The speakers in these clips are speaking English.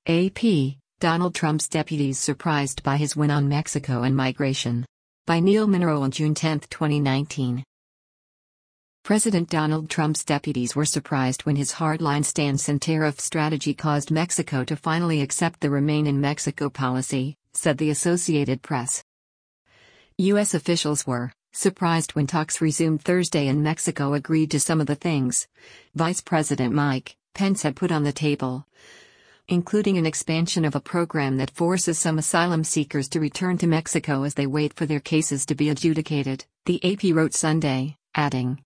AP, Donald Trump's deputies surprised by his win on Mexico and migration. By Neil Monroe on June 10, 2019. President Donald Trump's deputies were surprised when his hardline stance and tariff strategy caused Mexico to finally accept the Remain in Mexico policy, said the Associated Press. U.S. officials were surprised when talks resumed Thursday and Mexico agreed to some of the things Vice President Mike Pence had put on the table, including an expansion of a program that forces some asylum seekers to return to Mexico as they wait for their cases to be adjudicated, the AP wrote Sunday, adding.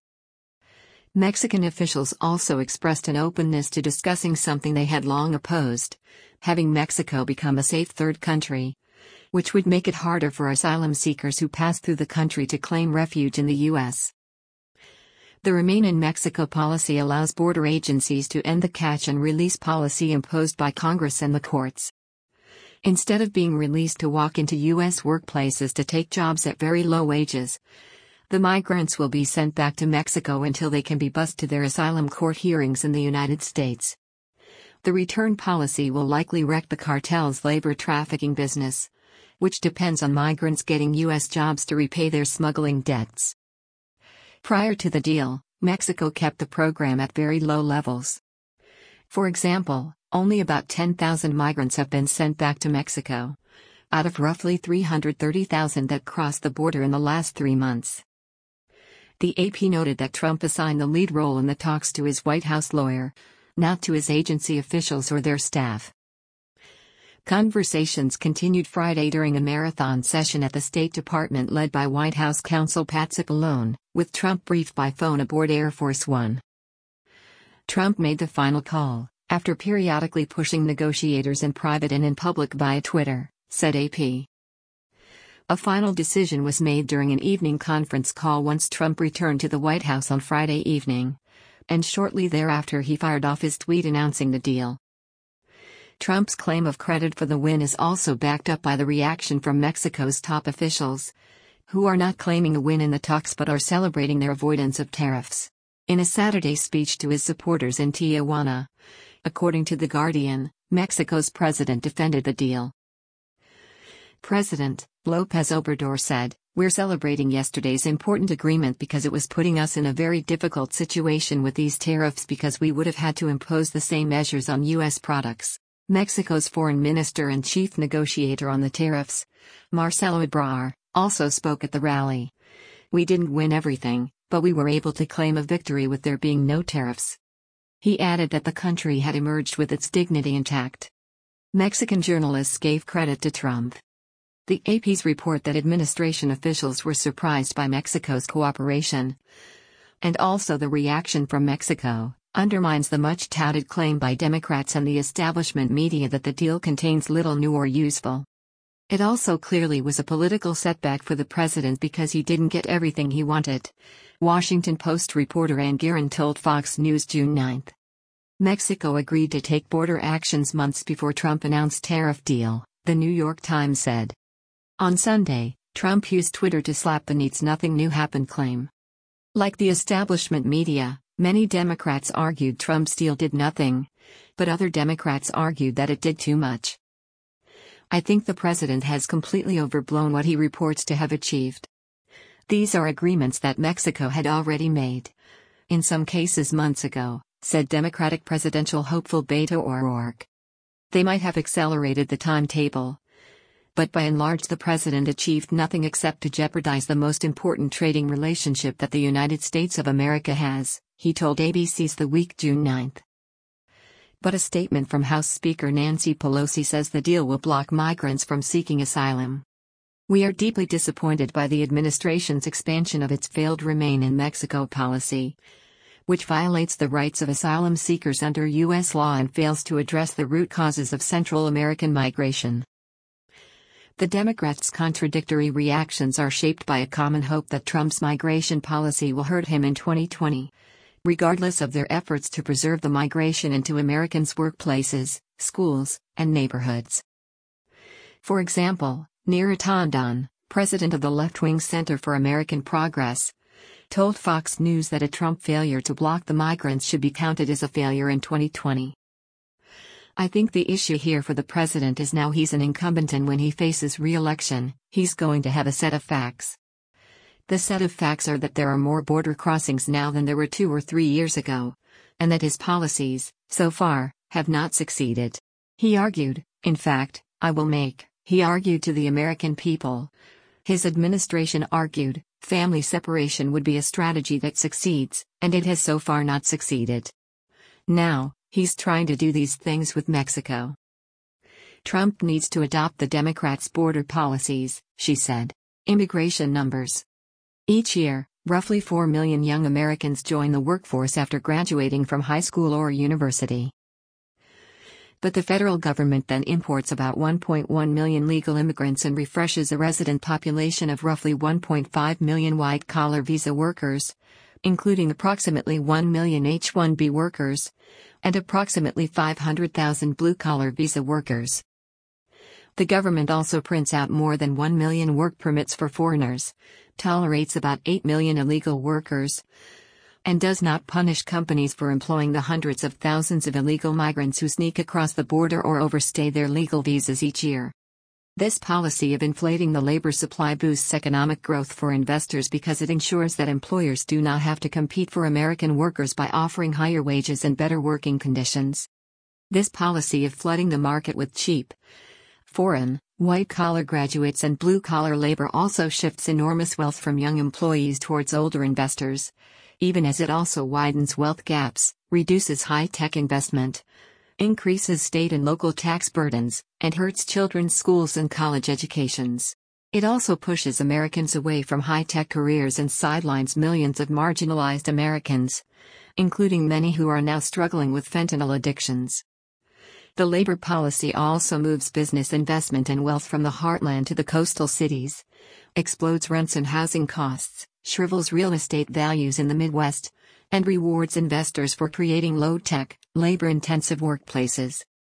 Mexican officials also expressed an openness to discussing something they had long opposed, having Mexico become a safe third country, which would make it harder for asylum seekers who pass through the country to claim refuge in the U.S. The Remain in Mexico policy allows border agencies to end the catch and release policy imposed by Congress and the courts. Instead of being released to walk into U.S. workplaces to take jobs at very low wages, the migrants will be sent back to Mexico until they can be bused to their asylum court hearings in the United States. The return policy will likely wreck the cartel's labor trafficking business, which depends on migrants getting U.S. jobs to repay their smuggling debts. Prior to the deal, Mexico kept the program at very low levels. For example, only about 10,000 migrants have been sent back to Mexico, out of roughly 330,000 that crossed the border in the last 3 months. The AP noted that Trump assigned the lead role in the talks to his White House lawyer, not to his agency officials or their staff. Conversations continued Friday during a marathon session at the State Department led by White House counsel Pat Cipollone, with Trump briefed by phone aboard Air Force One. Trump made the final call, after periodically pushing negotiators in private and in public via Twitter, said AP. A final decision was made during an evening conference call once Trump returned to the White House on Friday evening, and shortly thereafter he fired off his tweet announcing the deal. Trump's claim of credit for the win is also backed up by the reaction from Mexico's top officials, who are not claiming a win in the talks but are celebrating their avoidance of tariffs. In a Saturday speech to his supporters in Tijuana, according to The Guardian, Mexico's president defended the deal. President López Obrador said, "We're celebrating yesterday's important agreement because it was putting us in a very difficult situation with these tariffs because we would have had to impose the same measures on U.S. products." Mexico's foreign minister and chief negotiator on the tariffs, Marcelo Ebrard, also spoke at the rally. "We didn't win everything, but we were able to claim a victory with there being no tariffs." He added that the country had emerged with its dignity intact. Mexican journalists gave credit to Trump. The AP's report that administration officials were surprised by Mexico's cooperation, and also the reaction from Mexico, undermines the much-touted claim by Democrats and the establishment media that the deal contains little new or useful. It also clearly was a political setback for the president because he didn't get everything he wanted, Washington Post reporter Ann Guerin told Fox News June 9. Mexico agreed to take border actions months before Trump announced tariff deal, The New York Times said. On Sunday, Trump used Twitter to slap the "needs nothing new happened" claim. Like the establishment media, many Democrats argued Trump's deal did nothing, but other Democrats argued that it did too much. "I think the president has completely overblown what he reports to have achieved. These are agreements that Mexico had already made, in some cases months ago," said Democratic presidential hopeful Beto O'Rourke. "They might have accelerated the timetable, but by and large the president achieved nothing except to jeopardize the most important trading relationship that the United States of America has," he told ABC's The Week June 9. But a statement from House Speaker Nancy Pelosi says the deal will block migrants from seeking asylum. "We are deeply disappointed by the administration's expansion of its failed Remain in Mexico policy, which violates the rights of asylum seekers under U.S. law and fails to address the root causes of Central American migration." The Democrats' contradictory reactions are shaped by a common hope that Trump's migration policy will hurt him in 2020, regardless of their efforts to preserve the migration into Americans' workplaces, schools, and neighborhoods. For example, Neera Tanden, president of the left-wing Center for American Progress, told Fox News that a Trump failure to block the migrants should be counted as a failure in 2020. I think the issue here for the president is now he's an incumbent, and when he faces re-election, he's going to have a set of facts. The set of facts are that there are more border crossings now than there were 2 or 3 years ago, and that his policies, so far, have not succeeded. He argued, in fact, he argued to the American people. His administration argued, family separation would be a strategy that succeeds, and it has so far not succeeded. Now, he's trying to do these things with Mexico. Trump needs to adopt the Democrats' border policies, she said. Immigration numbers. Each year, roughly 4 million young Americans join the workforce after graduating from high school or university. But the federal government then imports about 1.1 million legal immigrants and refreshes a resident population of roughly 1.5 million white-collar visa workers, including approximately 1 million H-1B workers, and approximately 500,000 blue-collar visa workers. The government also prints out more than 1 million work permits for foreigners, tolerates about 8 million illegal workers, and does not punish companies for employing the hundreds of thousands of illegal migrants who sneak across the border or overstay their legal visas each year. This policy of inflating the labor supply boosts economic growth for investors because it ensures that employers do not have to compete for American workers by offering higher wages and better working conditions. This policy of flooding the market with cheap, foreign, white-collar graduates and blue-collar labor also shifts enormous wealth from young employees towards older investors, even as it also widens wealth gaps, reduces high-tech investment, increases state and local tax burdens, and hurts children's schools and college educations. It also pushes Americans away from high-tech careers and sidelines millions of marginalized Americans, including many who are now struggling with fentanyl addictions. The labor policy also moves business investment and wealth from the heartland to the coastal cities, explodes rents and housing costs, shrivels real estate values in the Midwest, and rewards investors for creating low-tech, labor-intensive workplaces.